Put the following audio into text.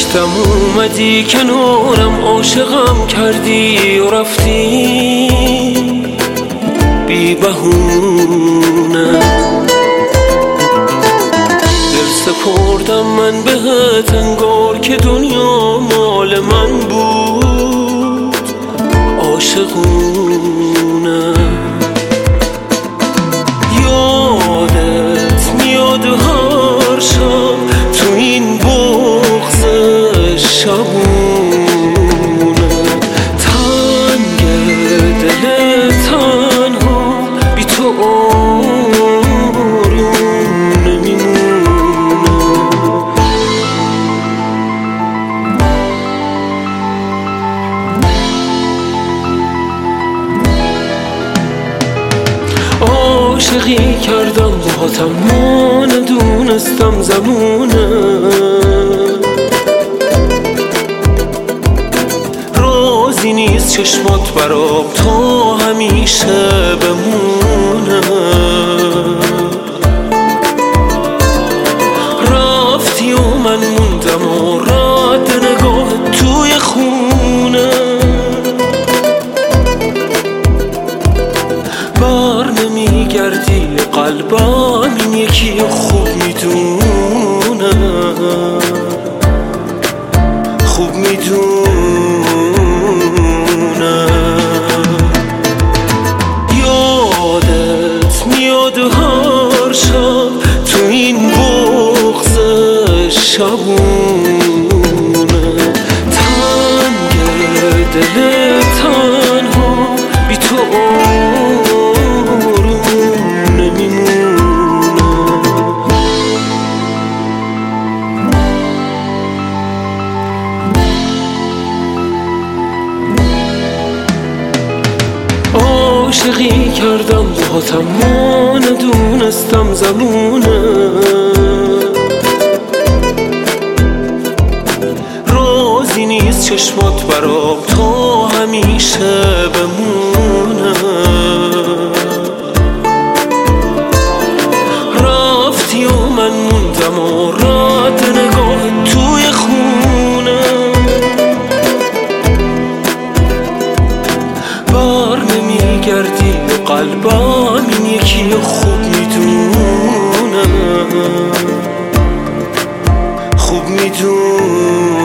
رفتم اومدی کنارم، عاشقم کردی و رفتی بی بهونه. دل سپردم من بهت انگار که دنیا مال من بود عاشقونه. یادت میاد هر شب تو این بغض شبونه، تنگ دل تنها بی تو آروم نمیمونه. عاشقی کردم باهاتم ما ندونستم زمونه، رازی نیست چشمات برام تا همیشه بمونه. رفتی و من موندم و رد نگاه توی خونه، بر نمیگردی قلبم این یکی خوب میدونه، خوب میدونه. یادت میاد هر شب تو این بغض شبونه، تنگ دل تنها بی تو آروم نمیمونه. عاشقی کردم باهاتم ما ندونستم زمونه، رازی نیست چشمات برام تا همیشه بمونه. رفتی و من موندم و رد نگاه توی خونه، بر نمیگردی قلبم این یکی خوب میدونه، خوب میدونه.